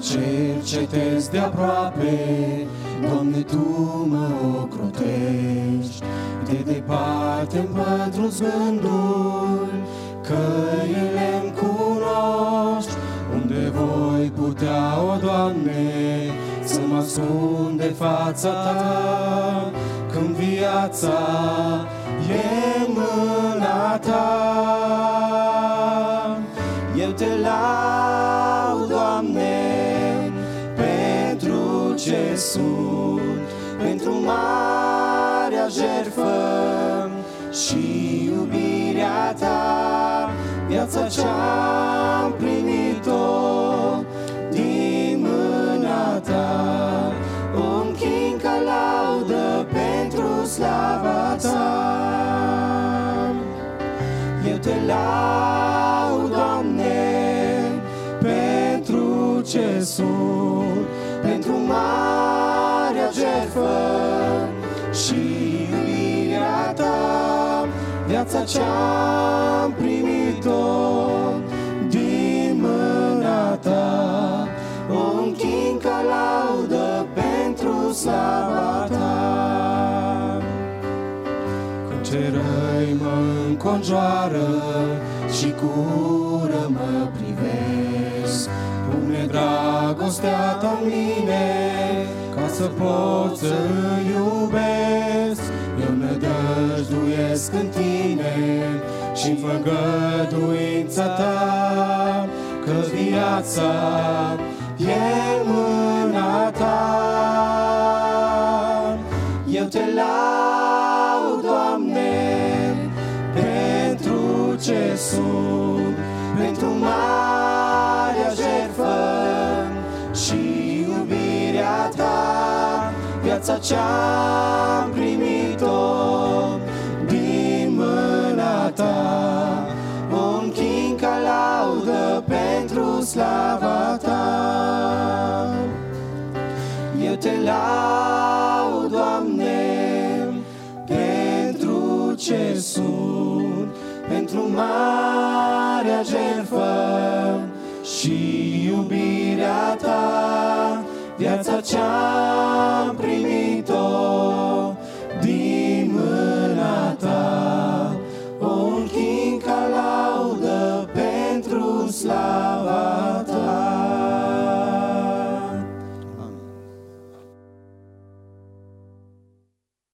cercetezi de aproape, Doamne, Tu mă ocrotești. De departe îmi pătrunzi gândul, căile-mi cunoști. Unde voi putea, o Doamne, să mă ascund de fața Ta, când viața e în mâna Ta. Eu Te laud, Doamne, pentru ce sunt, pentru marea jertfă și iubirea Ta, viața ce-am primit-o din mâna Ta. O închin ca laudă pentru slava Ta. Eu Te laud, Doamne, pentru ce sunt, pentru marea jertfă și iubirea Ta, viața ce-am primit-o din mâna Ta. O închin ca laudă pentru slava Ta. Când cerăi mă înconjoară și cu ură mă privesc, pune dragostea Ta în mine, ca să pot să-L iubesc. Eu nădăjduiesc în Tine și-n făgăduința Ta, că viața e în mâna Ta. Eu Te laud, Doamne, pentru ce sunt, pentru marea jertfă și iubirea Ta, viața ce-am primit-o din mâna Ta. O închin ca laudă pentru slava Ta. Eu Te laud, Doamne, pentru ce sunt, pentru marea jertfă și iubirea Ta, viața ce-am